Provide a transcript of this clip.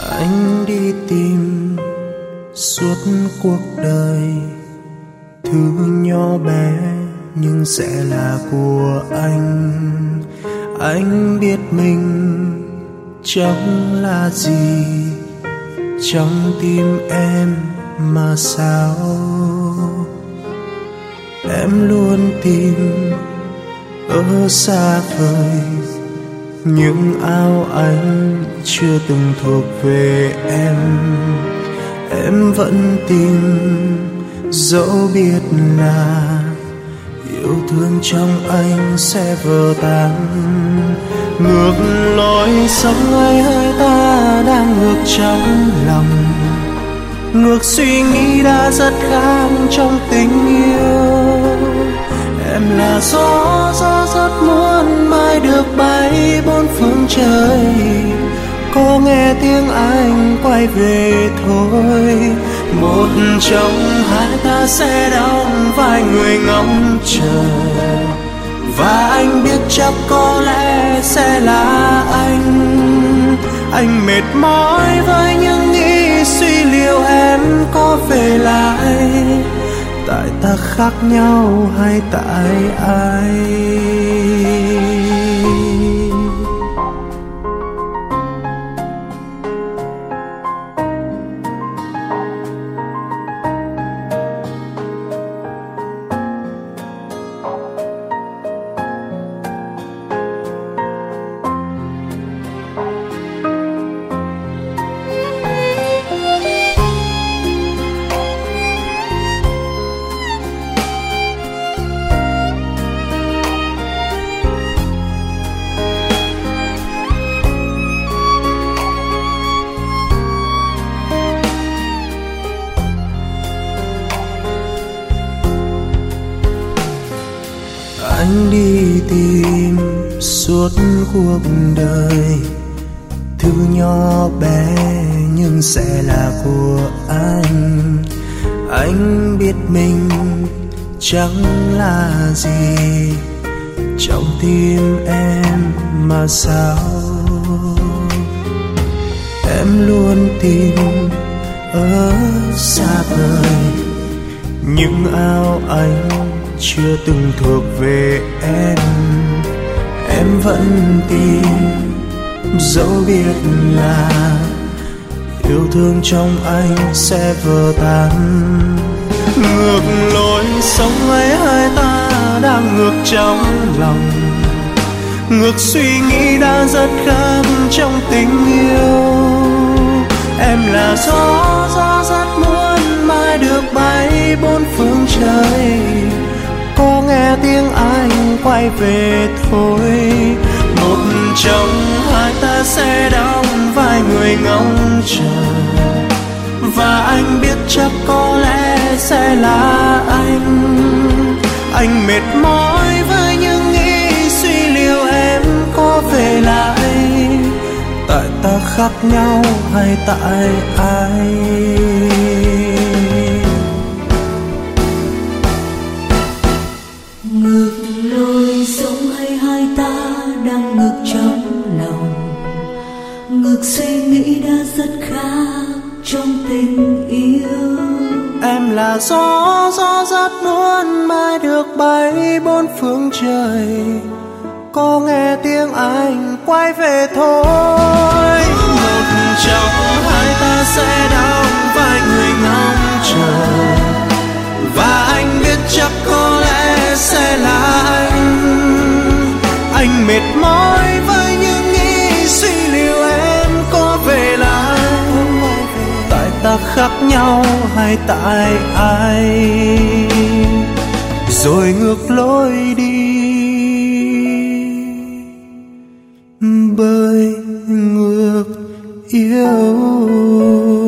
Anh đi tìm suốt cuộc đời thứ nhỏ bé nhưng sẽ là của anh. Anh biết mình chẳng là gì trong tim em mà sao em luôn tìm ở xa vời những áo anh chưa từng thuộc về em. Em vẫn tìm dẫu biết là yêu thương trong anh sẽ vỡ tan. Ngược lối sống ấy hai ta đang ngược trong lòng, ngược suy nghĩ đã rất khác trong tình yêu. Em là gió rất muốn mai được bay bốn phương trời, có nghe tiếng anh quay về thôi. Một trong hai ta sẽ đóng vai người ngóng chờ, và anh biết chắc có lẽ sẽ là anh. Anh mệt mỏi với những nghĩ suy liệu em có về lại. Tại ta khác nhau hay tại ai? Anh đi tìm suốt cuộc đời thứ nhỏ bé nhưng sẽ là của anh. Anh biết mình chẳng là gì trong tim em mà sao em luôn tìm ở xa vời những áo anh chưa từng thuộc về em. Em vẫn tìm dẫu biết là yêu thương trong anh sẽ vỡ tan. Ngược lối sống ấy hai ta đang ngược trong lòng, ngược suy nghĩ đã rất khác trong tình yêu. Em là gió rất muốn mai được bay bốn phương trời, có nghe tiếng anh quay về thôi. Một trong hai ta sẽ đóng vai người ngóng chờ, và anh biết chắc có lẽ sẽ là anh. Anh mệt mỏi với những nghĩ suy liệu em có về lại. Tại ta khác nhau hay tại ai? Ngược lối sống hay hai ta đang ngược trong lòng, ngược suy nghĩ đã rất khác trong tình yêu. Em là gió rất muốn mai được bay bốn phương trời, có nghe tiếng anh quay về thôi. Một trong hai ta sẽ đóng vai người ngóng chờ, và anh biết chắc có lẽ sẽ là anh. Anh mệt mỏi với những nghĩ suy liệu em có về lại. Tại ta khác nhau hay tại ai? Rồi ngược lối đi bởi ngược yêu.